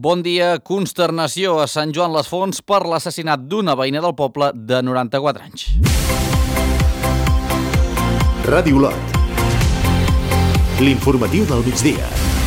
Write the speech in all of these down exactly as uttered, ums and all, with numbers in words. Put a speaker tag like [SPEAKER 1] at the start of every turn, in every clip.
[SPEAKER 1] Bon dia. Consternació a Sant Joan les Fonts per l'assassinat d'una veïna del poble de noranta-quatre anys.
[SPEAKER 2] Ràdio Lot. L'informatiu del migdia.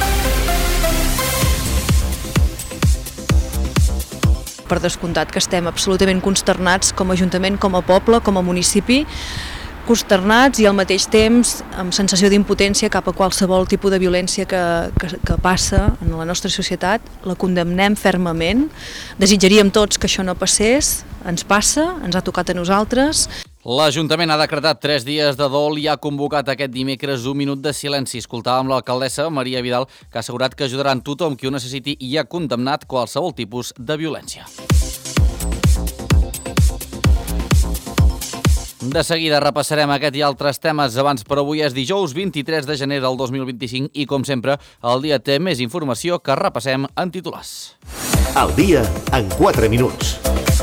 [SPEAKER 3] Per descomptat que estem absolutament consternats com a Ajuntament, com a poble, com a municipi, consternats i al mateix temps amb sensació d'impotència cap a qualsevol tipus de violència que, que, que passa en la nostra societat. La condemnem fermament, desitjaríem tots que això no passés, ens passa, ens ha tocat a nosaltres.
[SPEAKER 1] L'Ajuntament ha decretat tres dies de dol i ha convocat aquest dimecres un minut de silenci. Escoltàvem l'alcaldessa Maria Vidal, que ha assegurat que ajudaran tothom qui ho necessiti i ha condemnat qualsevol tipus de violència. De seguida repassarem aquest i altres temes. Abans, però avui és dijous vint-i-tres de gener del dos mil vint-i-cinc i, com sempre, el dia té més informació que repassem en titulars.
[SPEAKER 2] El dia en quatre minuts.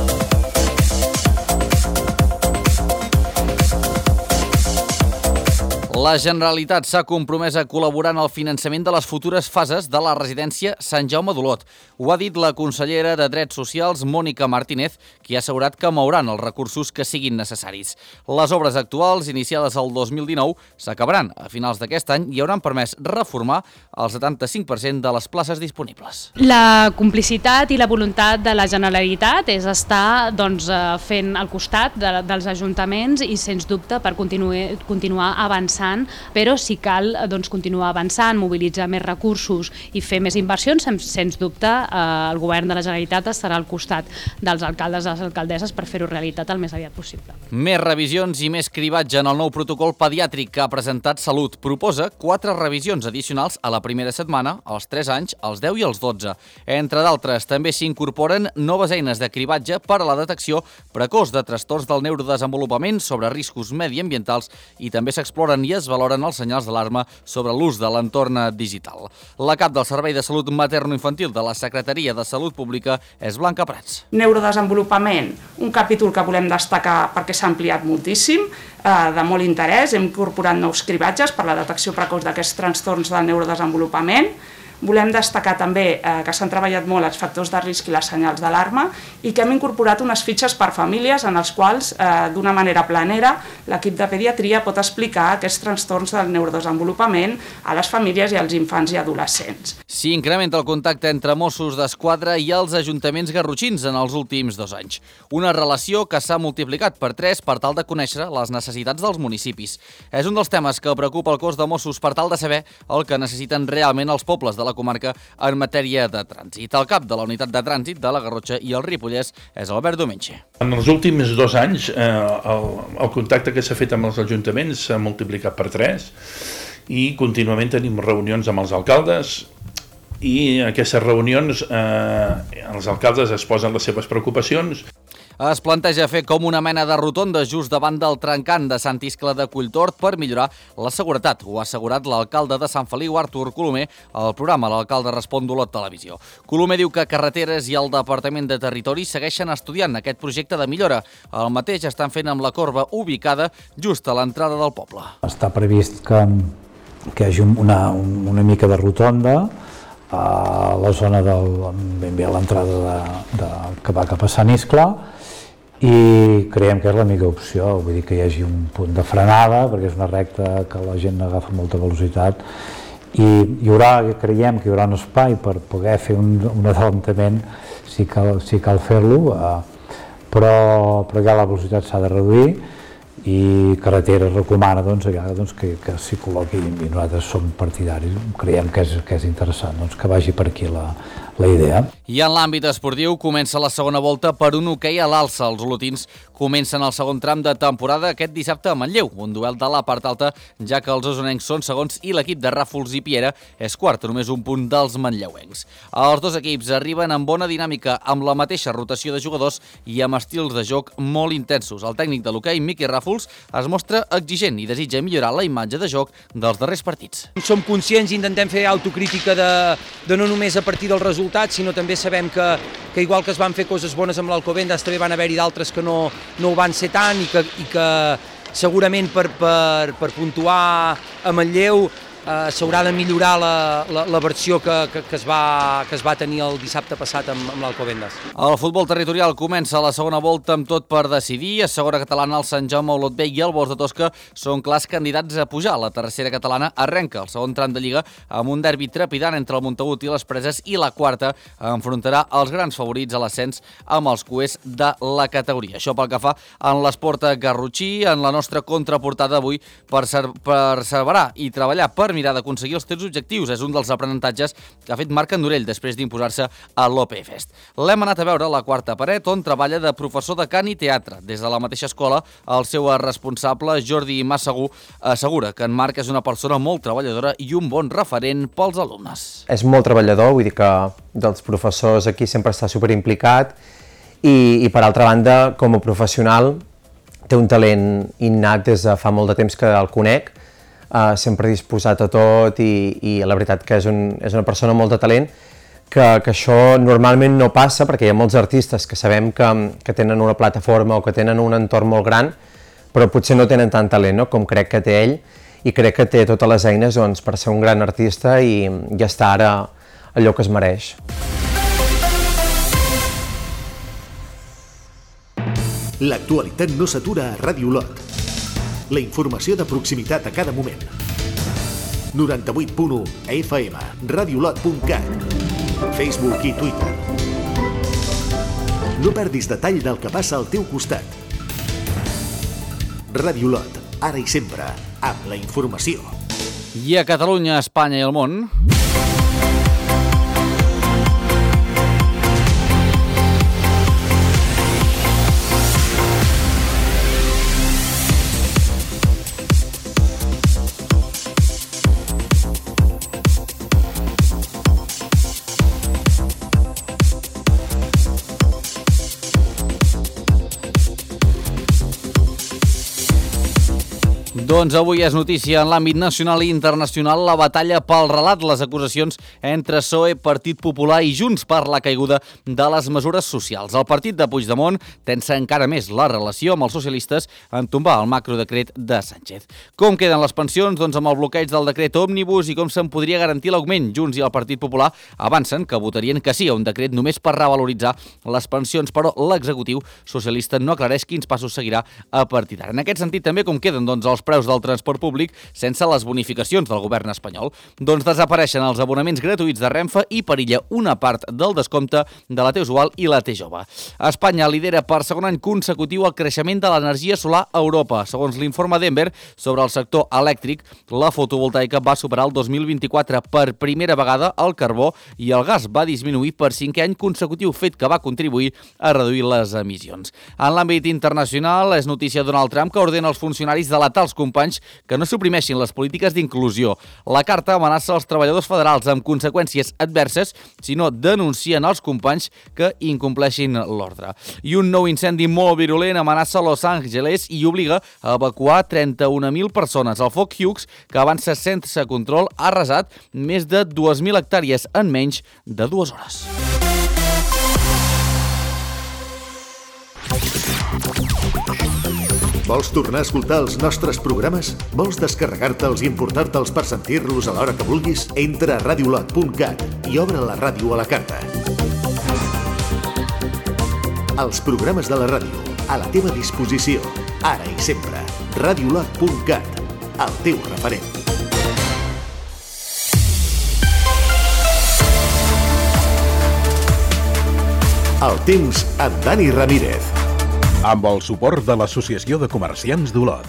[SPEAKER 1] La Generalitat s'ha compromès a col·laborar en el finançament de les futures fases de la residència Sant Jaume d'Olot. Ho ha dit la consellera de Drets Socials, Mònica Martínez, qui ha assegurat que mouran els recursos que siguin necessaris. Les obres actuals, iniciades el dos mil dinou, s'acabaran a finals d'aquest any i hauran permès reformar el setanta-cinc per cent de les places disponibles.
[SPEAKER 4] La complicitat i la voluntat de la Generalitat és estar doncs, fent al costat de, dels ajuntaments i, sens dubte, per continuar, continuar avançant, però si cal doncs, continuar avançant, mobilitzar més recursos i fer més inversions, sens dubte eh, el govern de la Generalitat estarà al costat dels alcaldes i les alcaldesses per fer-ho realitat el més aviat possible.
[SPEAKER 1] Més revisions i més cribatge en el nou protocol pediàtric que ha presentat Salut. Proposa quatre revisions addicionals a la primera setmana, als tres anys, als deu i als dotze. Entre d'altres, també s'incorporen noves eines de cribatge per a la detecció precoç de trastorns del neurodesenvolupament sobre riscos mediambientals i també s'exploren i es valoren els senyals d'alarma sobre l'ús de l'entorn digital. La cap del Servei de Salut Materno-Infantil de la Secretaria de Salut Pública és Blanca Prats.
[SPEAKER 5] Neurodesenvolupament, un capítol que volem destacar perquè s'ha ampliat moltíssim, de molt interès. Hem incorporat nous cribatges per la detecció precoç d'aquests trastorns del neurodesenvolupament. Volem destacar també eh, que s'han treballat molt els factors de risc i les senyals d'alarma i que hem incorporat unes fitxes per famílies en els quals, eh, d'una manera planera, l'equip de pediatria pot explicar aquests trastorns del neurodesenvolupament a les famílies i als infants i adolescents.
[SPEAKER 1] S'hi incrementa el contacte entre Mossos d'Esquadra i els ajuntaments garrotxins en els últims dos anys. Una relació que s'ha multiplicat per tres per tal de conèixer les necessitats dels municipis. És un dels temes que preocupa el cos de Mossos per tal de saber el que necessiten realment els pobles de la comarca en matèria de trànsit. El cap de la unitat de trànsit de la Garrotxa i el Ripollès és Albert Domenge.
[SPEAKER 6] En els últims dos anys eh, el, el contacte que s'ha fet amb els ajuntaments s'ha multiplicat per tres i contínuament tenim reunions amb els alcaldes i en aquestes reunions eh, els alcaldes es posen les seves preocupacions.
[SPEAKER 1] Es planteja fer com una mena de rotonda just davant del trencant de Sant Iscle de Colltort per millorar la seguretat. Ho ha assegurat l'alcalde de Sant Feliu, Artur Colomer, al programa L'Alcalde Respon d'Olot Televisió. Colomer diu que Carreteres i el Departament de Territori segueixen estudiant aquest projecte de millora. El mateix estan fent amb la corba ubicada just a l'entrada del poble.
[SPEAKER 7] Està previst que, que hi hagi una, una mica de rotonda a la zona del, ben bé a l'entrada de, de, que va cap a Sant Iscle, i creiem que és la millor opció, vull dir que hi hagi un punt de frenada, perquè és una recta que la gent agafa molta velocitat, i hi haurà, creiem que hi haurà un espai per poder fer un, un adelantament si cal, si cal fer-lo, eh, però, però ja la velocitat s'ha de reduir, i Carreteres recomana doncs, ja, doncs, que, que s'hi col·loqui, i nosaltres som partidaris, creiem que és, que és interessant doncs, que vagi per aquí la, la idea.
[SPEAKER 1] I en l'àmbit esportiu comença la segona volta per un hoquei a l'alça. Els olotins comencen el segon tram de temporada aquest dissabte a Manlleu, un duel de la part alta, ja que els osonencs són segons i l'equip de Ràfols i Piera és quart, només un punt dels manlleuencs. Els dos equips arriben amb bona dinàmica, amb la mateixa rotació de jugadors i amb estils de joc molt intensos. El tècnic de l'hoquei, Miqui Ràfols, es mostra exigent i desitja millorar la imatge de joc dels darrers partits.
[SPEAKER 8] Som conscients i intentem fer autocrítica de, de no només a partir dels resultats, sinó també sabem que, que igual que es van fer coses bones amb l'Alcobendas, també van haver-hi d'altres que no, no ho van ser tant i que, i que segurament per, per, per puntuar a Manlleu eh, s'haurà de millorar la, la, la versió que, que, que, es va, que es va tenir el dissabte passat amb, amb l'Alcobendas.
[SPEAKER 1] El futbol territorial comença la segona volta amb tot per decidir. A segona catalana el Sant Jaume, Olot B i el Bos de Tosca són clars candidats a pujar. La tercera catalana arrenca el segon tram de Lliga amb un derbi trepidant entre el Montagut i les Preses, i la quarta enfrontarà els grans favorits a l'ascens amb els cuers de la categoria. Això pel que fa en l'esport garrotxí. En la nostra contraportada d'avui, per perseverar i treballar per mirar d'aconseguir els teus objectius és un dels aprenentatges que ha fet Marc Andorell després d'imposar-se a l'O P Fest. L'hem anat a veure a la quarta paret, on treballa de professor de cant i teatre. Des de la mateixa escola, el seu responsable, Jordi Massagú, assegura que en Marc és una persona molt treballadora i un bon referent pels alumnes.
[SPEAKER 9] És molt treballador, vull dir que dels professors aquí sempre està superimplicat i, i per altra banda, com a professional, té un talent innat des de fa molt de temps que el conec, eh, sempre disposat a tot i, i la veritat que és, un, és una persona amb molt de talent, que, que això normalment no passa perquè hi ha molts artistes que sabem que, que tenen una plataforma o que tenen un entorn molt gran, però potser no tenen tant talent, no? Com crec que té ell, i crec que té totes les eines doncs, per ser un gran artista i, i estar ara allò que es mereix.
[SPEAKER 2] L'actualitat no s'atura a Ràdio Olot. La informació de proximitat a cada moment. noranta-vuit punt u F M, radiolot punt cat, Facebook i Twitter. No perdis detall del que passa al teu costat. Ràdio Olot, ara i sempre, amb la informació.
[SPEAKER 1] I a Catalunya, Espanya i el món... Doncs avui és notícia en l'àmbit nacional i internacional la batalla pel relat, les acusacions entre P S O E, Partit Popular i Junts per la caiguda de les mesures socials. El partit de Puigdemont tensa encara més la relació amb els socialistes en tombar el macrodecret de Sánchez. Com queden les pensions? Doncs amb el bloqueig del decret òmnibus i com se'n podria garantir l'augment. Junts i el Partit Popular avancen que votarien que sí a un decret només per revaloritzar les pensions, però l'executiu socialista no aclareix quins passos seguirà a partir d'ara. En aquest sentit també com queden doncs, els preus del transport públic sense les bonificacions del govern espanyol. Doncs desapareixen els abonaments gratuïts de Renfe i perilla una part del descompte de la T usual i la T jove. Espanya lidera per segon any consecutiu el creixement de l'energia solar a Europa. Segons l'informe Denver sobre el sector elèctric, la fotovoltaica va superar el dos mil vint-i-quatre per primera vegada, el carbó i el gas va disminuir per cinquè any consecutiu, fet que va contribuir a reduir les emissions. En l'àmbit internacional, és notícia Donald Trump que ordena als funcionaris delatar els companys que no suprimeixin les polítiques d'inclusió. La carta amenaça els treballadors federals amb conseqüències adverses si no denuncien els companys que incompleixin l'ordre. I un nou incendi molt virulent amenaça Los Angeles i obliga a evacuar trenta-una mil persones. El foc Hughes, que avança sense control, ha arrasat més de dues mil hectàrees en menys de dues hores.
[SPEAKER 2] Vols tornar a escoltar els nostres programes? Vols descarregar-te'ls i importar-te'ls per sentir-los a l'hora que vulguis? Entra a radiolot punt cat i obre la ràdio a la carta. Els programes de la ràdio, a la teva disposició, ara i sempre. radiolot punt cat, el teu referent. El temps amb Dani Ramírez.
[SPEAKER 10] Amb el suport de l'Associació de Comerciants d'Olot.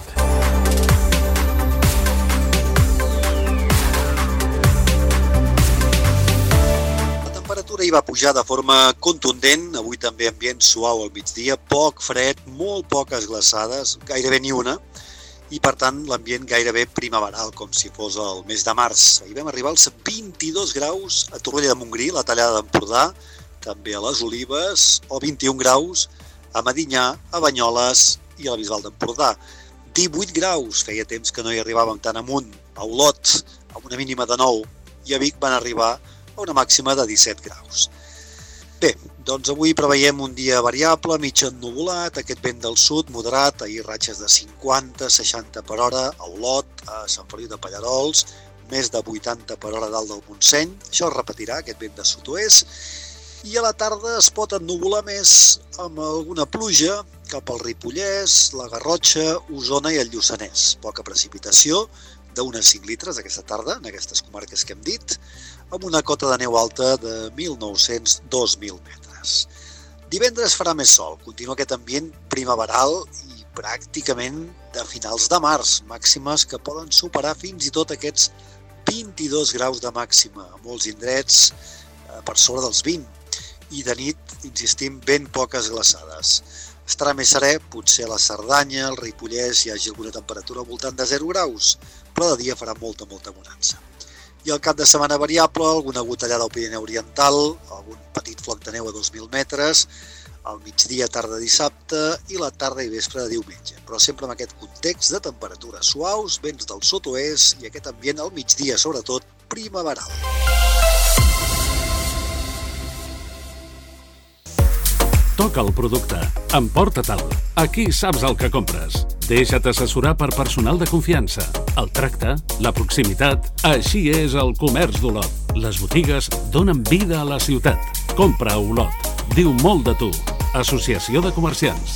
[SPEAKER 11] La temperatura hi va pujar de forma contundent, avui també ambient suau al migdia, poc fred, molt poques glaçades, gairebé ni una, i per tant l'ambient gairebé primaveral, com si fos el mes de març. Ahir vam arribar als vint-i-dos graus a Torroella de Montgrí, la Tallada d'Empordà, també a les Olives, o vint-i-un graus a Medinyà, a Banyoles i a la Bisbal d'Empordà. divuit graus, feia temps que no hi arribàvem tan amunt. A Olot, amb una mínima de nou, i a Vic van arribar a una màxima de disset graus. Bé, doncs avui preveiem un dia variable, mig ennuvolat, aquest vent del sud moderat, ahir ratxes de cinquanta a seixanta per hora, a Olot, a Sant Feliu de Pallerols, més de vuitanta per hora dalt del Montseny. Això es repetirà, aquest vent de sud-oest. I a la tarda es pot ennuvolar més amb alguna pluja cap al Ripollès, la Garrotxa, Osona i el Lluçanès. Poca precipitació, d'unes cinc litres aquesta tarda, en aquestes comarques que hem dit, amb una cota de neu alta de mil nou-cents a dos mil metres. Divendres farà més sol, continua aquest ambient primaveral i pràcticament de finals de març, màximes que poden superar fins i tot aquests vint-i-dos graus de màxima, a molts indrets per sobre dels vint. I de nit, insistim, ben poques glaçades. Estarà més serè, potser a la Cerdanya, al Ripollès hi hagi alguna temperatura al voltant de zero graus, però de dia farà molta, molta bonança. I el cap de setmana variable, alguna gotellada al Pirineu Oriental, algun petit floc de neu a dos mil metres, al migdia, tarda dissabte i la tarda i vespre de diumenge. Però sempre amb aquest context de temperatures suaus, vents del sud-oest i aquest ambient al migdia, sobretot, primaveral.
[SPEAKER 12] Toca el producte. Emporta-te'l. Aquí saps el que compres. Deixa't assessorar per personal de confiança. El tracte, la proximitat... Així és el comerç d'Olot. Les botigues donen vida a la ciutat. Compra a Olot. Diu molt de tu. Associació de Comerciants.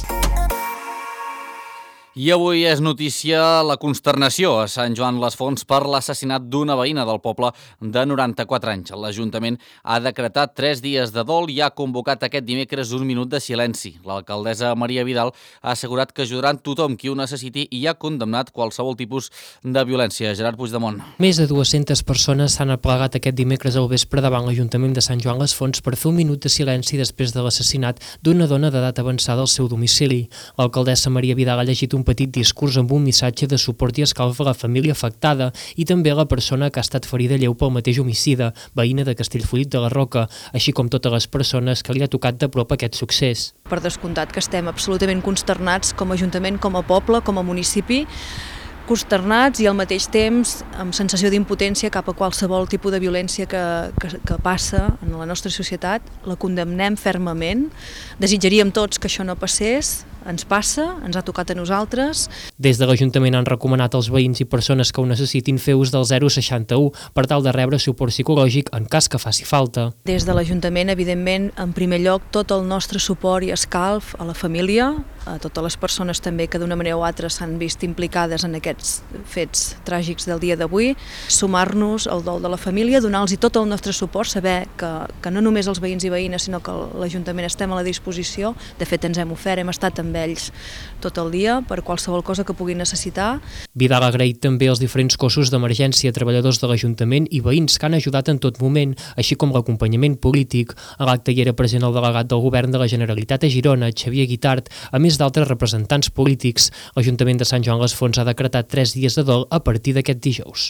[SPEAKER 1] I avui és notícia la consternació a Sant Joan les Fonts per l'assassinat d'una veïna del poble de noranta-quatre anys. L'Ajuntament ha decretat tres dies de dol i ha convocat aquest dimecres un minut de silenci. L'alcaldessa Maria Vidal ha assegurat que ajudaran tothom qui ho necessiti i ha condemnat qualsevol tipus de violència. Gerard Puigdemont.
[SPEAKER 13] Més de dues-centes persones s'han aplegat aquest dimecres al vespre davant l'Ajuntament de Sant Joan les Fonts per fer un minut de silenci després de l'assassinat d'una dona d'edat avançada al seu domicili. L'alcaldessa Maria Vidal ha llegit un petit discurs amb un missatge de suport i escalf a la família afectada i també a la persona que ha estat ferida lleu pel mateix homicida, veïna de Castellfollit de la Roca, així com totes les persones que li ha tocat de prop aquest succés.
[SPEAKER 3] Per descomptat que estem absolutament consternats com a Ajuntament, com a poble, com a municipi, consternats i al mateix temps amb sensació d'impotència cap a qualsevol tipus de violència que, que, que passa en la nostra societat. La condemnem fermament. Desitjaríem tots que això no passés. Ens passa, ens ha tocat a nosaltres.
[SPEAKER 13] Des de l'Ajuntament han recomanat als veïns i persones que ho necessitin fer ús del zero seixanta u per tal de rebre suport psicològic en cas que faci falta.
[SPEAKER 3] Des de l'Ajuntament, evidentment, en primer lloc, tot el nostre suport i escalf a la família, a totes les persones també que d'una manera o altra s'han vist implicades en aquests fets tràgics del dia d'avui, sumar-nos al dol de la família, donar-los tot el nostre suport, saber que, que no només els veïns i veïnes, sinó que l'Ajuntament estem a la disposició. De fet, ens hem ofert, hem estat també ells tot el dia per qualsevol cosa que puguin necessitar.
[SPEAKER 13] Vidal ha agraït també als diferents cossos d'emergència, treballadors de l'Ajuntament i veïns que han ajudat en tot moment, així com l'acompanyament polític. A l'acte hi era present el delegat del Govern de la Generalitat a Girona, Xavier Guitart, a més d'altres representants polítics. L'Ajuntament de Sant Joan les Fonts ha decretat tres dies de dol a partir d'aquest dijous.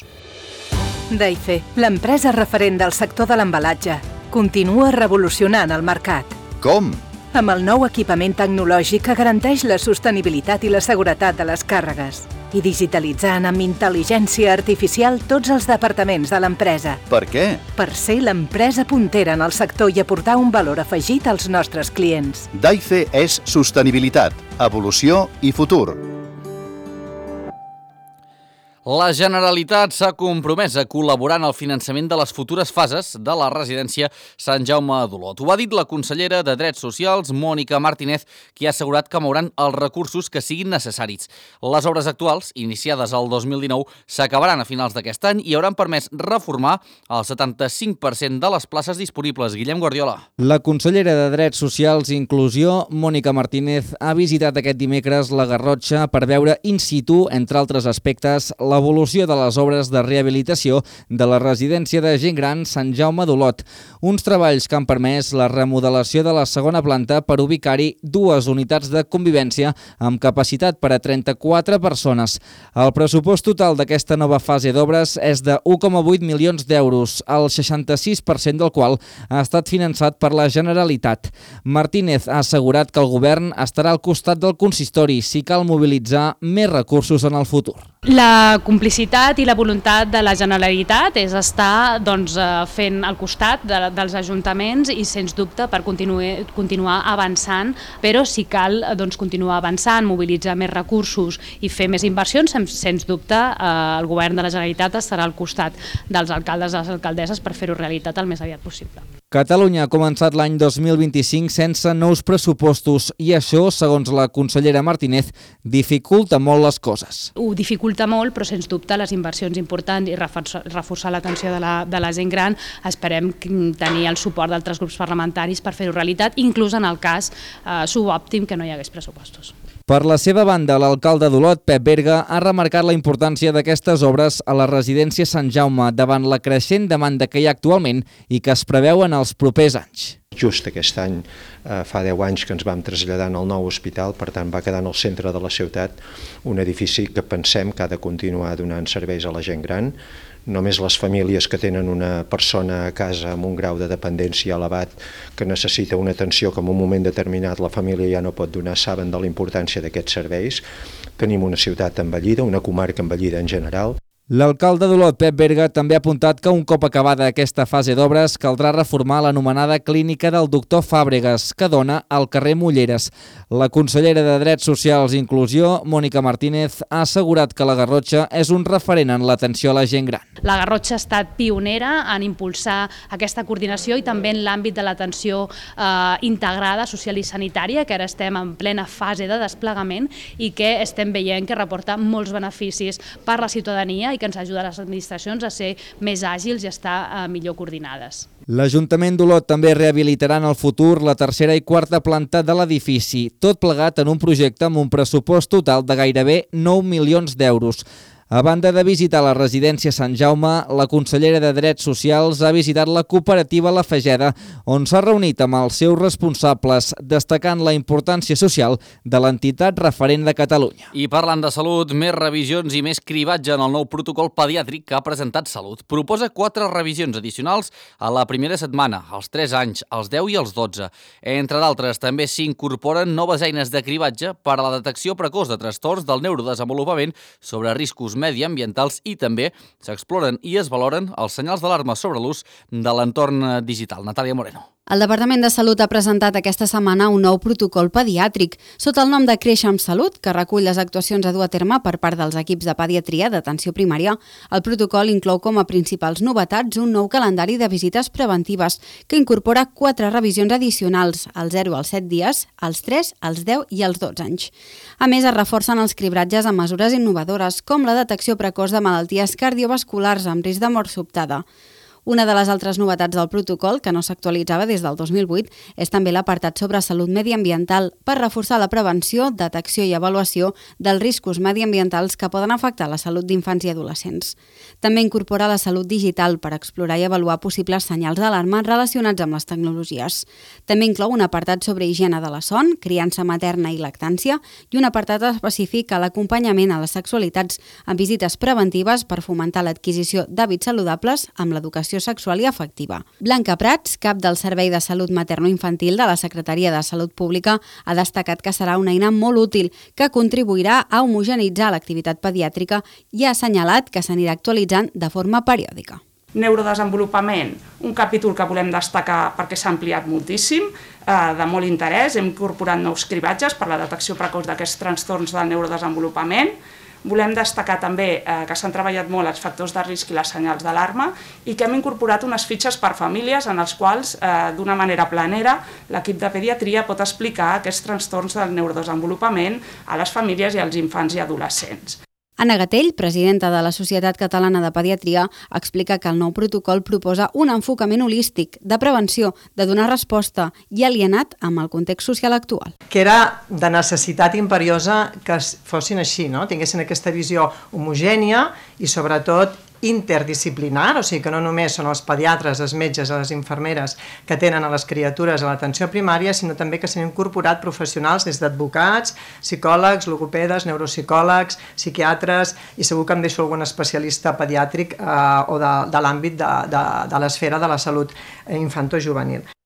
[SPEAKER 14] Daife, l'empresa referent del sector de l'embalatge, continua revolucionant el mercat.
[SPEAKER 15] Com?
[SPEAKER 14] Amb el nou equipament tecnològic que garanteix la sostenibilitat i la seguretat de les càrregues i digitalitzant amb intel·ligència artificial tots els departaments de l'empresa.
[SPEAKER 15] Per què?
[SPEAKER 14] Per ser l'empresa puntera en el sector i aportar un valor afegit als nostres clients.
[SPEAKER 15] Daife és sostenibilitat, evolució i futur.
[SPEAKER 1] La Generalitat s'ha compromès a col·laborar en el finançament de les futures fases de la residència Sant Jaume d'Olot. Ho ha dit la consellera de Drets Socials, Mònica Martínez, qui ha assegurat que mouran els recursos que siguin necessaris. Les obres actuals, iniciades el dos mil dinou, s'acabaran a finals d'aquest any i hauran permès reformar el setanta-cinc per cent de les places disponibles. Guillem Guardiola.
[SPEAKER 16] La consellera de Drets Socials i Inclusió, Mònica Martínez, ha visitat aquest dimecres la Garrotxa per veure in situ, entre altres aspectes, la l'evolució de les obres de rehabilitació de la residència de gent gran Sant Jaume d'Olot. Uns treballs que han permès la remodelació de la segona planta per ubicar-hi dues unitats de convivència amb capacitat per a trenta-quatre persones. El pressupost total d'aquesta nova fase d'obres és de u coma vuit milions d'euros, el seixanta-sis per cent del qual ha estat finançat per la Generalitat. Martínez ha assegurat que el govern estarà al costat del consistori si cal mobilitzar més recursos en el futur.
[SPEAKER 4] La complicitat i la voluntat de la Generalitat és estar doncs, fent al costat de, dels ajuntaments i, sens dubte, per continuar, continuar avançant, però si cal doncs, continuar avançant, mobilitzar més recursos i fer més inversions, sens, sens dubte eh, el govern de la Generalitat estarà al costat dels alcaldes i les alcaldesses per fer-ho realitat el més aviat possible.
[SPEAKER 16] Catalunya ha començat l'any dos mil vint-i-cinc sense nous pressupostos i això, segons la consellera Martínez, dificulta molt les coses.
[SPEAKER 4] Ho dificulta molt, però sens dubte les inversions importants i reforçar, reforçar l'atenció de, la, de la gent gran, esperem tenir el suport d'altres grups parlamentaris per fer-ho realitat, inclús en el cas eh, subòptim que no hi hagués pressupostos.
[SPEAKER 16] Per la seva banda, l'alcalde d'Olot, Pep Berga, ha remarcat la importància d'aquestes obres a la residència Sant Jaume davant la creixent demanda que hi ha actualment i que es preveu en els propers anys.
[SPEAKER 17] Just aquest any, eh, fa deu anys que ens vam traslladar al nou hospital, per tant va quedar en el centre de la ciutat un edifici que pensem que ha de continuar donant serveis a la gent gran. Només les famílies que tenen una persona a casa amb un grau de dependència elevat que necessita una atenció que en un moment determinat la família ja no pot donar saben de la importància d'aquests serveis. Tenim una ciutat envellida, una comarca envellida en general.
[SPEAKER 16] L'alcalde d'Olot, Pep Berga, també ha apuntat que un cop acabada aquesta fase d'obres caldrà reformar l'anomenada clínica del doctor Fàbregas, que dona al carrer Mulleres. La consellera de Drets Socials i Inclusió, Mònica Martínez, ha assegurat que la Garrotxa és un referent en l'atenció a la gent gran.
[SPEAKER 4] La Garrotxa ha estat pionera en impulsar aquesta coordinació i també en l'àmbit de l'atenció eh, integrada, social i sanitària, que ara estem en plena fase de desplegament i que estem veient que reporta molts beneficis per la ciutadania i que ens ajuda a les administracions a ser més àgils i a estar eh, millor coordinades.
[SPEAKER 16] L'Ajuntament d'Olot també rehabilitarà en el futur la tercera i quarta planta de l'edifici, tot plegat en un projecte amb un pressupost total de gairebé nou milions d'euros. A banda de visitar la residència Sant Jaume, la consellera de Drets Socials ha visitat la cooperativa La Fageda, on s'ha reunit amb els seus responsables, destacant la importància social de l'entitat referent de Catalunya.
[SPEAKER 1] I parlant de salut, més revisions i més cribatge en el nou protocol pediàtric que ha presentat Salut. Proposa quatre revisions addicionals a la primera setmana, als tres anys, als deu i als dotze. Entre d'altres, també s'incorporen noves eines de cribatge per a la detecció precoç de trastorns del neurodesenvolupament sobre riscos mediambientals i també s'exploren i es valoren els senyals d'alarma sobre l'ús de l'entorn digital. Natàlia Moreno.
[SPEAKER 18] El Departament de Salut ha presentat aquesta setmana un nou protocol pediàtric sota el nom de Créixer amb Salut, que recull les actuacions a dur a terme per part dels equips de pediatria d'atenció primària. El protocol inclou com a principals novetats un nou calendari de visites preventives que incorpora quatre revisions addicionals, als zero als set dies, als tres, als deu i als dotze anys. A més, es reforcen els cribratges amb mesures innovadores, com la detecció precoç de malalties cardiovasculars amb risc de mort sobtada. Una de les altres novetats del protocol, que no s'actualitzava des del dos mil vuit, és també l'apartat sobre salut mediambiental per reforçar la prevenció, detecció i avaluació dels riscos mediambientals que poden afectar la salut d'infants i adolescents. També incorpora la salut digital per explorar i avaluar possibles senyals d'alarma relacionats amb les tecnologies. També inclou un apartat sobre higiene de la son, criança materna i lactància i un apartat específic a l'acompanyament a les sexualitats amb visites preventives per fomentar l'adquisició d'hàbits saludables amb l'educació sexual i afectiva. Blanca Prats, cap del Servei de Salut Materno-Infantil de la Secretaria de Salut Pública, ha destacat que serà una eina molt útil que contribuirà a homogeneïtzar l'activitat pediàtrica i ha assenyalat que s'anirà actualitzant de forma periòdica.
[SPEAKER 5] Neurodesenvolupament, un capítol que volem destacar perquè s'ha ampliat moltíssim, eh, de molt interès, hem incorporat nous cribatges per la detecció precoç d'aquests trastorns del neurodesenvolupament. Volem destacar també eh, que s'han treballat molt els factors de risc i les senyals d'alarma i que hem incorporat unes fitxes per famílies en els quals, eh, d'una manera planera, l'equip de pediatria pot explicar aquests trastorns del neurodesenvolupament a les famílies i als infants i adolescents.
[SPEAKER 18] Anna Gatell, presidenta de la Societat Catalana de Pediatria, explica que el nou protocol proposa un enfocament holístic, de prevenció, de donar resposta i alienat amb el context social actual.
[SPEAKER 19] Que era de necessitat imperiosa que fossin així, no? Tinguessin aquesta visió homogènia i sobretot interdisciplinar, o sigui que no només són els pediatres, els metges, les infermeres que tenen a les criatures a l'atenció primària, sinó també que s'han incorporat professionals des d'advocats, psicòlegs, logopedes, neuropsicòlegs, psiquiatres i segur que em deixo algun especialista pediàtric eh, o de, de l'àmbit de, de, de l'esfera de la salut infantojuvenil.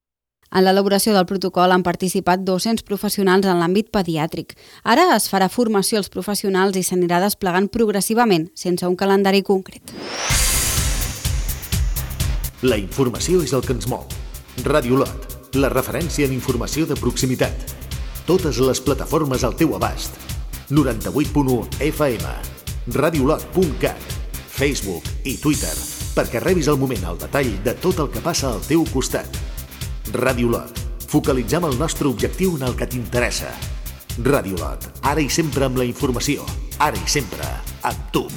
[SPEAKER 18] En l'elaboració del protocol han participat dos-cents professionals en l'àmbit pediàtric. Ara es farà formació als professionals i s'anirà desplegant progressivament, sense un calendari concret.
[SPEAKER 2] La informació és el que ens mou. Ràdio Lot, la referència en informació de proximitat. Totes les plataformes al teu abast. noranta-vuit punt u F M, radiolot punt cat, Facebook i Twitter, perquè rebis al moment el detall de tot el que passa al teu costat. Ràdio Lot. Focalitzem el nostre objectiu en el que t'interessa. Ràdio Lot. Ara i sempre amb la informació. Ara i sempre amb tu.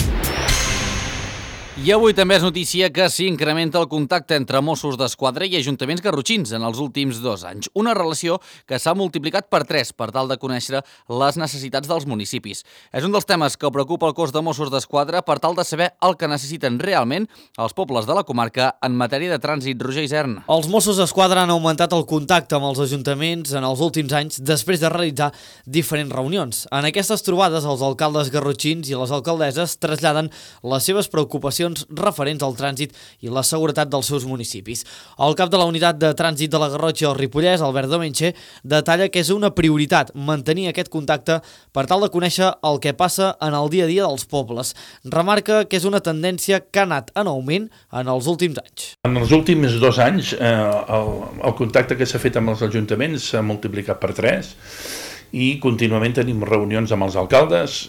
[SPEAKER 1] I avui també és notícia que s'incrementa el contacte entre Mossos d'Esquadra i ajuntaments garrotxins en els últims dos anys. Una relació que s'ha multiplicat per tres per tal de conèixer les necessitats dels municipis. És un dels temes que preocupa el cos de Mossos d'Esquadra per tal de saber el que necessiten realment els pobles de la comarca en matèria de trànsit. Roger Isern.
[SPEAKER 20] Els Mossos d'Esquadra han augmentat el contacte amb els ajuntaments en els últims anys després de realitzar diferents reunions. En aquestes trobades, els alcaldes garrotxins i les alcaldesses traslladen les seves preocupacions referents al trànsit i la seguretat dels seus municipis. El cap de la unitat de trànsit de la Garrotxa al Ripollès, Albert Domenche, detalla que és una prioritat mantenir aquest contacte per tal de conèixer el que passa en el dia a dia dels pobles. Remarca que és una tendència que ha anat en augment en els últims anys.
[SPEAKER 6] En els últims dos anys eh, el, el contacte que s'ha fet amb els ajuntaments s'ha multiplicat per tres i contínuament tenim reunions amb els alcaldes,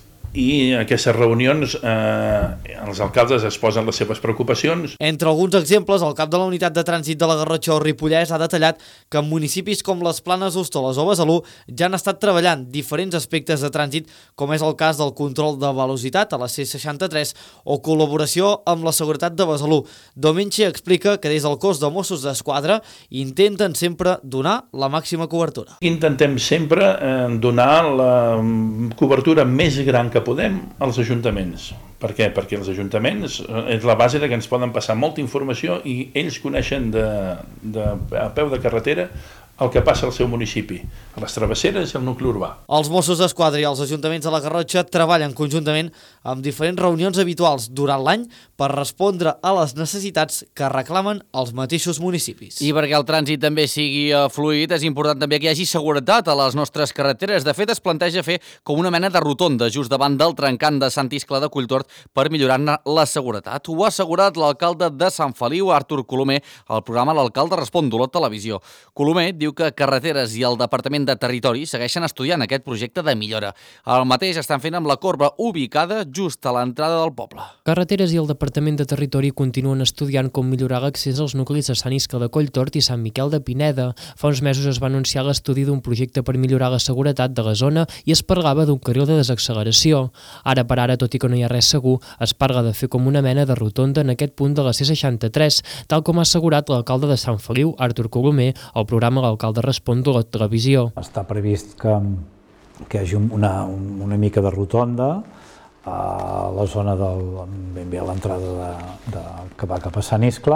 [SPEAKER 6] i en aquestes reunions eh, els alcaldes exposen les seves preocupacions.
[SPEAKER 20] Entre alguns exemples, el cap de la unitat de trànsit de la Garrotxa o Ripollès ha detallat que en municipis com les Planes d'Hostoles o Besalú ja han estat treballant diferents aspectes de trànsit, com és el cas del control de velocitat a la C seixanta-tres o col·laboració amb la seguretat de Besalú. Domenche explica que des del cos de Mossos d'Esquadra intenten sempre donar la màxima cobertura.
[SPEAKER 6] Intentem sempre eh, donar la cobertura més gran que podem als ajuntaments. Per què? Perquè els ajuntaments és la base de que ens poden passar molta informació i ells coneixen de, de, a peu de carretera el que passa al seu municipi, a les travesseres i al nucli urbà.
[SPEAKER 20] Els Mossos d'Esquadra i els ajuntaments de la Garrotxa treballen conjuntament amb diferents reunions habituals durant l'any per respondre a les necessitats que reclamen els mateixos municipis.
[SPEAKER 1] I perquè el trànsit també sigui fluid, és important també que hi hagi seguretat a les nostres carreteres. De fet, es planteja fer com una mena de rotonda just davant del trencant de Sant Iscle de Colltort per millorar-ne la seguretat. Ho ha assegurat l'alcalde de Sant Feliu, Artur Colomer, al programa L'Alcalde Respon d'Olot Televisió. Colomer diu que Carreteres i el Departament de Territori segueixen estudiant aquest projecte de millora. El mateix estan fent amb la corba ubicada just a l'entrada del poble.
[SPEAKER 13] Carreteres i el Departament de Territori continuen estudiant com millorar l'accés als nuclis de Sant Iscle de Colltort i Sant Miquel de Pineda. Fa uns mesos es va anunciar l'estudi d'un projecte per millorar la seguretat de la zona i es parlava d'un carril de desacceleració. Ara per ara, tot i que no hi ha res segur, es parla de fer com una mena de rotonda en aquest punt de la C seixanta-tres, tal com ha assegurat l'alcalde de Sant Feliu, Artur Colomer, al programa L'Alcalde Respon de la televisió.
[SPEAKER 7] Està previst que, que hi hagi una, una mica de rotonda a la zona del, ben bé a l'entrada de, de, que va cap a Sant Iscle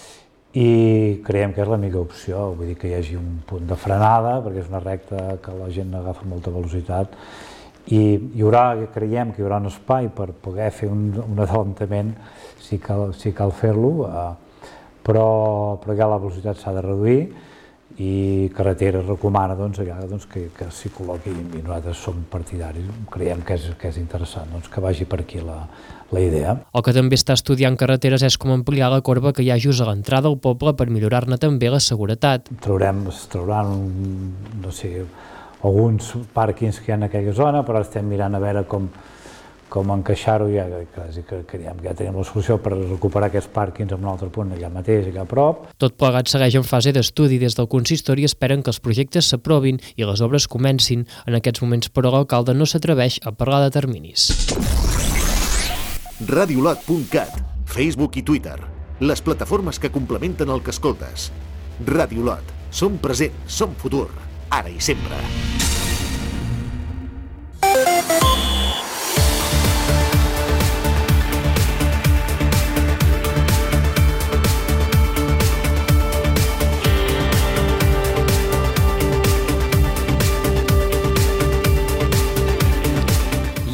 [SPEAKER 7] i creiem que és la millor opció, vull dir que hi hagi un punt de frenada perquè és una recta que la gent agafa molta velocitat i hi haurà, creiem que hi haurà un espai per poder fer un, un adelantament si cal, si cal fer-lo, eh, però, però ja la velocitat s'ha de reduir i Carreteres recomana doncs, allà, doncs, que, que s'hi col·loqui i nosaltres som partidaris, creiem que és, que és interessant doncs, que vagi per aquí la, la idea.
[SPEAKER 13] El que també està estudiant Carreteres és com ampliar la corba que hi ha just a l'entrada al poble per millorar-ne també la seguretat.
[SPEAKER 7] Traurem, es trauran no sé, alguns pàrquings que hi ha en aquella zona, però estem mirant a veure com com encaixar-ho, ja, quasi que creiem que ja tenim la solució per recuperar aquests pàrquings en un altre punt allà mateix, allà a prop.
[SPEAKER 13] Tot plegat segueix en fase d'estudi. Des del consistori esperen que els projectes s'aprovin i les obres comencin. En aquests moments, però, l'alcalde no s'atreveix a parlar de terminis.
[SPEAKER 2] radiolot punt cat, Facebook i Twitter, les plataformes que complementen el que escoltes. Radiolot, som present, som futur, ara i sempre.
[SPEAKER 1] I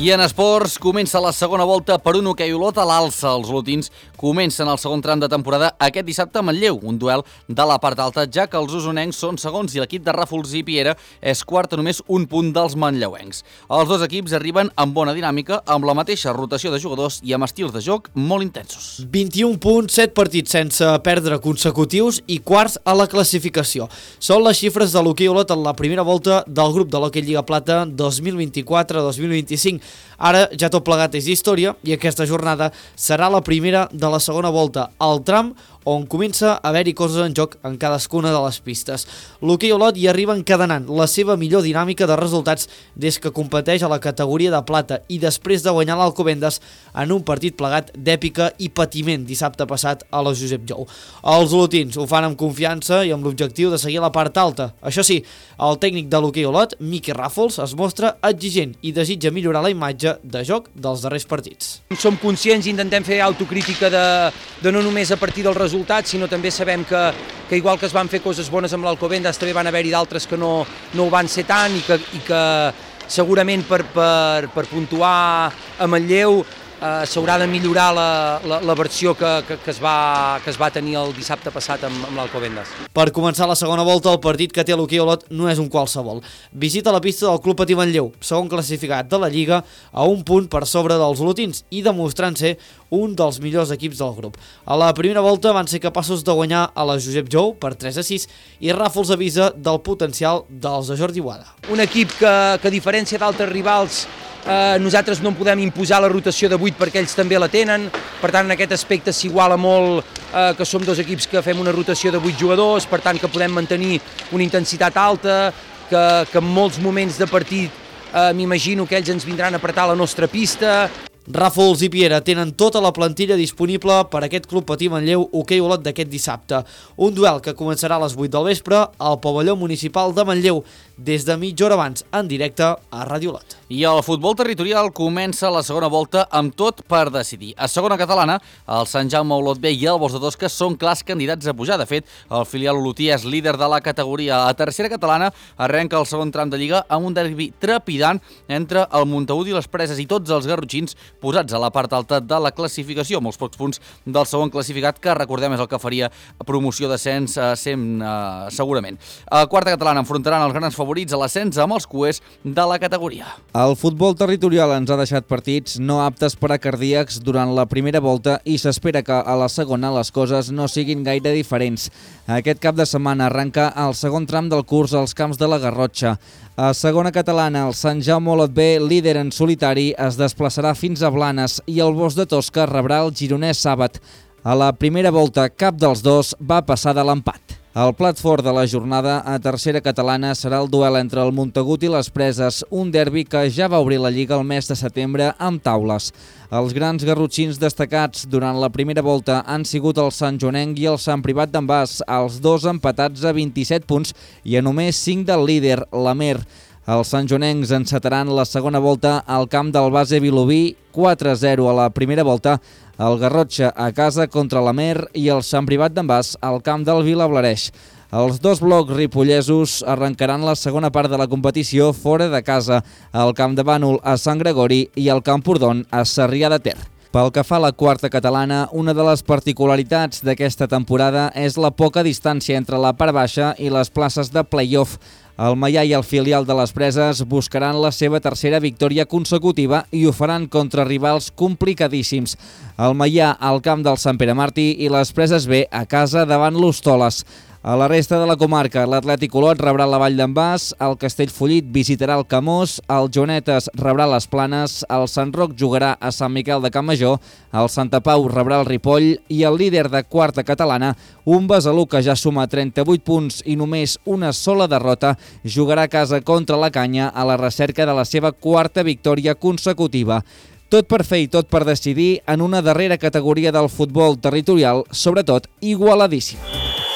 [SPEAKER 1] I en esports comença la segona volta per un hoquei Olot a l'alça. Els olotins comencen el segon tram de temporada aquest dissabte a Manlleu, un duel de la part alta, ja que els usonencs són segons i l'equip de Ràfols i Piera és quart a només un punt dels manlleuencs. Els dos equips arriben amb bona dinàmica, amb la mateixa rotació de jugadors i amb estils de joc molt intensos.
[SPEAKER 20] vint-i-un punts, set partits sense perdre consecutius i quarts a la classificació. Són les xifres de l'hoquei Olot en la primera volta del grup de l'hoquei Lliga Plata dos mil vint-i-quatre dos mil vint-i-cinc. Ara ja tot plegat és història i aquesta jornada serà la primera de la segona volta, al tram on comença a haver-hi coses en joc en cadascuna de les pistes. L'hoquei Olot hi arriba encadenant la seva millor dinàmica de resultats des que competeix a la categoria de plata i després de guanyar l'Alcobendas en un partit plegat d'èpica i patiment dissabte passat a la Josep Jou. Els olotins ho fan amb confiança i amb l'objectiu de seguir a la part alta. Això sí, el tècnic de l'hoquei Olot, Miqui Ràfols, es mostra exigent i desitja millorar la imatge de joc dels darrers partits.
[SPEAKER 8] Som conscients i intentem fer autocrítica de, de no només a partir dels resultats, sinó també sabem que, que igual que es van fer coses bones amb l'Alcobendas, també van haver-hi d'altres que no, no ho van ser tant i que, i que segurament per, per, per puntuar a Manlleu eh, s'haurà de millorar la, la, la versió que, que, que, es va, que es va tenir el dissabte passat amb, amb l'Alcobendas.
[SPEAKER 20] Per començar la segona volta, el partit que té l'hoquei Olot no és un qualsevol. Visita la pista del Club Patí Manlleu, segon classificat de la Lliga, a un punt per sobre dels olotins i demostrant ser un dels millors equips del grup. A la primera volta van ser capaços de guanyar a la Josep Jou per tres a sis i Ràfols avisa del potencial dels de Jordi Boada.
[SPEAKER 8] Un equip que, que a diferència d'altres rivals, eh, nosaltres no en podem imposar la rotació de vuit perquè ells també la tenen, per tant en aquest aspecte s'iguala molt eh, que som dos equips que fem una rotació de vuit jugadors, per tant que podem mantenir una intensitat alta, que, que en molts moments de partit eh, m'imagino que ells ens vindran a apretar la nostra pista.
[SPEAKER 20] Ràfols i Piera tenen tota la plantilla disponible per aquest Club Patí Manlleu hoquei Olot d'aquest dissabte. Un duel que començarà a les vuit del vespre al pavelló municipal de Manlleu, des de mitja hora abans, en directe a Ràdio Olot.
[SPEAKER 1] I el futbol territorial comença la segona volta amb tot per decidir. A segona catalana, el Sant Jaume Olot B i el Bos de Tosca són clars candidats a pujar. De fet, el filial olotí és líder de la categoria. A tercera catalana arrenca el segon tram de Lliga amb un derbi trepidant entre el Montagut i les Preses i tots els garrotxins posats a la part alta de la classificació, molts pocs punts del segon classificat, que recordem és el que faria promoció d'ascens eh, sem, eh, segurament. A quarta catalana enfrontaran els grans favorits a l'ascens amb els cuers de la categoria.
[SPEAKER 16] El futbol territorial ens ha deixat partits no aptes per a cardíacs durant la primera volta i s'espera que a la segona les coses no siguin gaire diferents. Aquest cap de setmana arrenca el segon tram del curs als camps de la Garrotxa. A segona catalana, el Sant Jaume Olot B, líder en solitari, es desplaçarà fins a Blanes i el Bos de Tosca rebrà el Gironès Sàbat. A la primera volta, cap dels dos va passar de l'empat. El plat fort de la jornada a tercera catalana serà el duel entre el Montagut i les Preses, un derbi que ja va obrir la Lliga el mes de setembre amb taules. Els grans garrotxins destacats durant la primera volta han sigut el Sant Joanenc i el Sant Privat d'en Bas, els dos empatats a vint-i-set punts i a només cinc del líder, l'Amer. Els santjoanencs encetaran la segona volta al camp del base Vilobí, quatre a zero a la primera volta, el Garrotxa a casa contra l'Amer i el Sant Privat d'en Bas al camp del Vilablareix. Els dos blocs ripollesos arrencaran la segona part de la competició fora de casa, al camp de Bànol a Sant Gregori i al Camprodon a Sarrià de Ter. Pel que fa a la quarta catalana, una de les particularitats d'aquesta temporada és la poca distància entre la part baixa i les places de play-off. El Maià i el filial de les Preses buscaran la seva tercera victòria consecutiva i ho faran contra rivals complicadíssims. El Maià al camp del Sant Pere Martí i les Preses B a casa davant l'Hostoles. A la resta de la comarca, l'Atlètic Olot rebrà la Vall d'en Bas, el Castellfollit visitarà el Camós, el Joanetes rebrà les Planes, el Sant Roc jugarà a Sant Miquel de Campmajor, el Santa Pau rebrà el Ripoll i el líder de quarta catalana, un Besalú que ja suma trenta-vuit punts i només una sola derrota, jugarà a casa contra la Canya a la recerca de la seva quarta victòria consecutiva. Tot per fer i tot per decidir en una darrera categoria del futbol territorial, sobretot igualadíssima.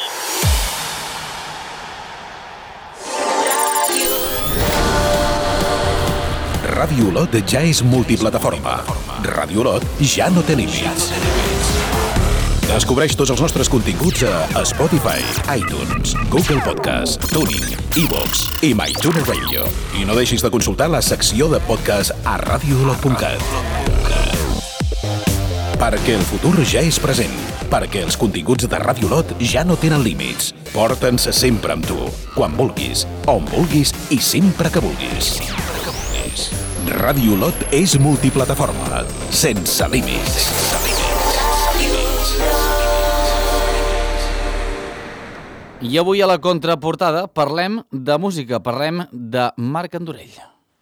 [SPEAKER 10] Ràdio Olot ja és multiplataforma. Ràdio Olot ja no té límits. Descobreix tots els nostres continguts a Spotify, iTunes, Google Podcast, TuneIn, iVoox i MyTuner Radio. I no deixis de consultar la secció de podcast a radio olot punt cat. Perquè el futur ja és present. Perquè els continguts de Ràdio Olot ja no tenen límits. Porta'ns sempre amb tu, quan vulguis, on vulguis i sempre que vulguis. Ràdio Olot és multiplataforma, sense límits.
[SPEAKER 1] I avui a la contraportada parlem de música, parlem de Marc Andorell.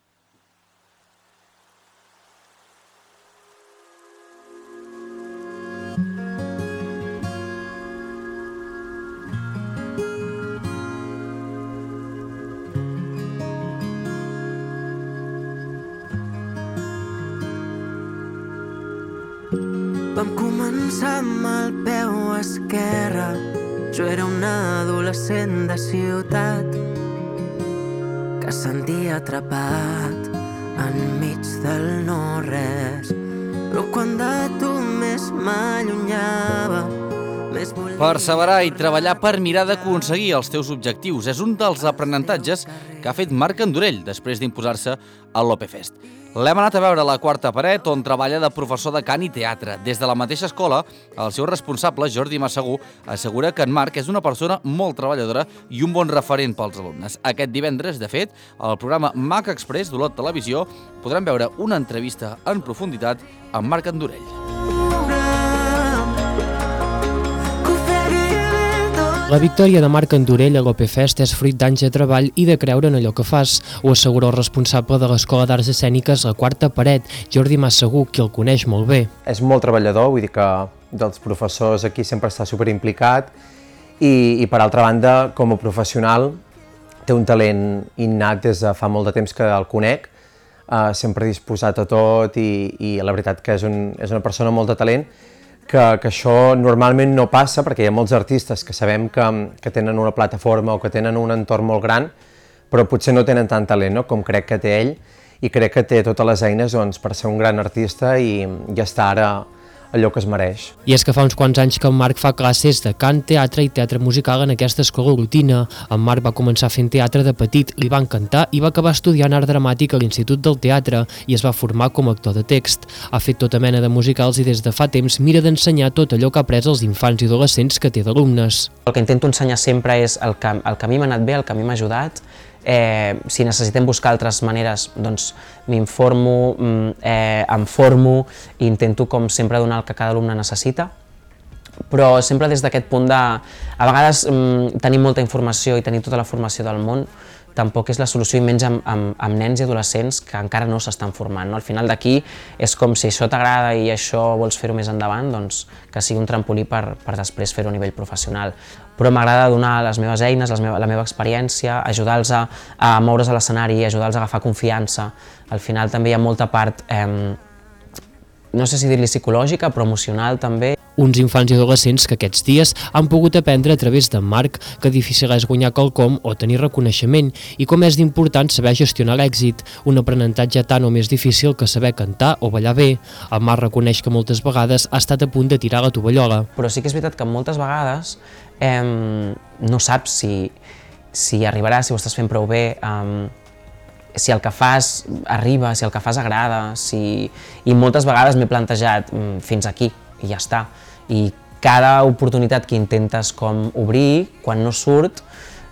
[SPEAKER 21] Vam començar amb el peu esquerre. Jo era un adolescent de ciutat que sentia atrapat enmig del no-res. Però quan de tu més m'allunyava, més volia...
[SPEAKER 1] Perseverar i treballar per mirar d'aconseguir els teus objectius és un dels aprenentatges que ha fet Marc Andorell després d'imposar-se a l'Opefest. L'hem anat a veure a la Quarta Paret, on treballa de professor de cant i teatre. Des de la mateixa escola, el seu responsable, Jordi Massagú, assegura que en Marc és una persona molt treballadora i un bon referent pels alumnes. Aquest divendres, de fet, al programa Mac Express d'Olot Televisió podrem veure una entrevista en profunditat amb Marc Andorell.
[SPEAKER 13] La victòria de Marc Andorell a l'Opefest és fruit d'anys de treball i de creure en allò que fas. Ho assegura el responsable de l'Escola d'Arts Escèniques La Quarta Paret, Jordi Massagú, qui el coneix molt bé.
[SPEAKER 9] És molt treballador, vull dir que dels professors aquí sempre està superimplicat i, i per altra banda, com a professional, té un talent innat des de fa molt de temps que el conec, eh, sempre disposat a tot i, i la veritat que és, un, és una persona amb molt de talent, Que, que això normalment no passa perquè hi ha molts artistes que sabem que, que tenen una plataforma o que tenen un entorn molt gran, però potser no tenen tant talent, no? Com crec que té ell, i crec que té totes les eines doncs, per ser un gran artista i, i estar ara allò que es mereix.
[SPEAKER 13] I és que fa uns quants anys que en Marc fa classes de cant, teatre i teatre musical en aquesta escola olotina. En Marc va començar fent teatre de petit, li va encantar i va acabar estudiant art dramàtic a l'Institut del Teatre i es va formar com a actor de text. Ha fet tota mena de musicals i des de fa temps mira d'ensenyar tot allò que ha après als infants i adolescents que té d'alumnes.
[SPEAKER 22] El que intento ensenyar sempre és el que, el que a mi m'ha anat bé, el que a mi m'ha ajudat. Eh, si necessitem buscar altres maneres, doncs m'informo, eh, em formo i intento com sempre donar el que cada alumne necessita, però sempre des d'aquest punt de... A vegades mm, tenir molta informació i tenir tota la formació del món tampoc és la solució, i menys amb, amb, amb nens i adolescents que encara no s'estan formant. No? Al final d'aquí és com si això t'agrada i això vols fer-ho més endavant, doncs que sigui un trampolí per, per després fer-ho a nivell professional. Però m'agrada donar les meves eines, les meva, la meva experiència, ajudar-los a, a moure's a l'escenari, ajudar-los a agafar confiança. Al final també hi ha molta part, eh, no sé si dir-li psicològica, però emocional també.
[SPEAKER 13] Uns infants i adolescents que aquests dies han pogut aprendre a través d'en Marc que difícil és guanyar quelcom o tenir reconeixement i com és d'important saber gestionar l'èxit, un aprenentatge tant o més difícil que saber cantar o ballar bé. En Marc reconeix que moltes vegades ha estat a punt de tirar la tovallola.
[SPEAKER 22] Però sí que és veritat que moltes vegades eh, no saps si, si arribarà, si ho estàs fent prou bé, eh, si el que fas arriba, si el que fas agrada, si... i moltes vegades m'he plantejat fins aquí i ja està. I cada oportunitat que intentes com obrir, quan no surt,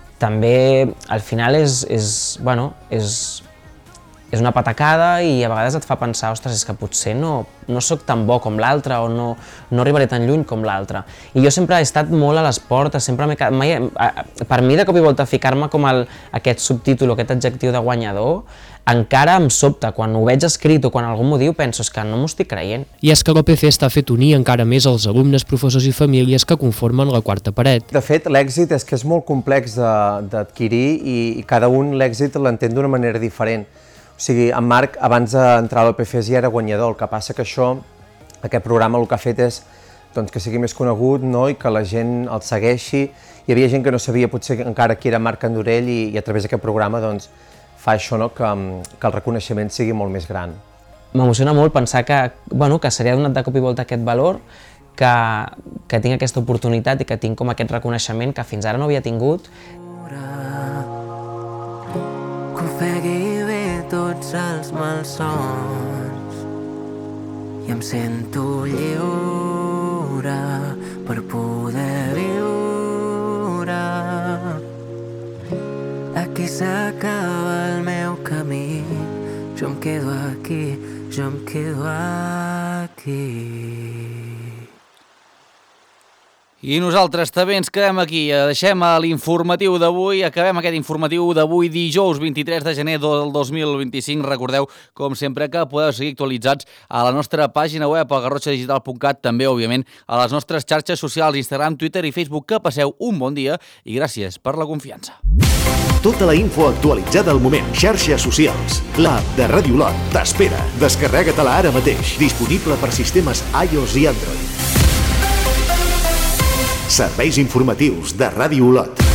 [SPEAKER 22] també al final és, és, bueno, és, és una patacada i a vegades et fa pensar, ostres, és que potser no, no sóc tan bo com l'altre o no, no arribaré tan lluny com l'altre. I jo sempre he estat molt a les portes, sempre m'he... Mai, per mi de cop i volta ficar-me com el, aquest subtítol, aquest adjectiu de guanyador, encara em sobta, quan ho veig escrit o quan algú m'ho diu, penso que no m'ho estic creient.
[SPEAKER 13] I és que l'Opefest ha fet unir encara més els alumnes, professors i famílies que conformen la Quarta Paret.
[SPEAKER 9] De fet, l'èxit és que és molt complex d'adquirir i, i cada un l'èxit l'entén d'una manera diferent. O sigui, en Marc, abans d'entrar a l'Opefest ja era guanyador, el que passa que això, aquest programa el que ha fet és doncs, que sigui més conegut, no? I que la gent el segueixi. Hi havia gent que no sabia potser encara qui era Marc Andorell i, i a través d'aquest programa doncs, fa això, no? que, que el reconeixement sigui molt més gran.
[SPEAKER 22] M'emociona molt pensar que, bueno, que se li ha donat de cop i volta aquest valor, que, que tinc aquesta oportunitat i que tinc com aquest reconeixement que fins ara no havia tingut.
[SPEAKER 21] Que ofegui bé tots els malsons i em sento lliure per poder viure. Aquí s'acaba el meu camí, jo em quedo aquí, jo em quedo aquí.
[SPEAKER 1] I nosaltres també ens quedem aquí, deixem l'informatiu d'avui, acabem aquest informatiu d'avui dijous vint-i-tres de gener del dos mil vint-i-cinc. Recordeu, com sempre, que podeu seguir actualitzats a la nostra pàgina web, a garrotxa digital punt cat, també, òbviament, a les nostres xarxes socials, Instagram, Twitter i Facebook. Que passeu un bon dia i gràcies per la confiança.
[SPEAKER 2] Tota la info actualitzada al moment. Xarxes socials. L'app de Ràdio Lot t'espera. Descarrega-te-la ara mateix. Disponible per sistemes iOS i Android. Serveis informatius de Ràdio Lot.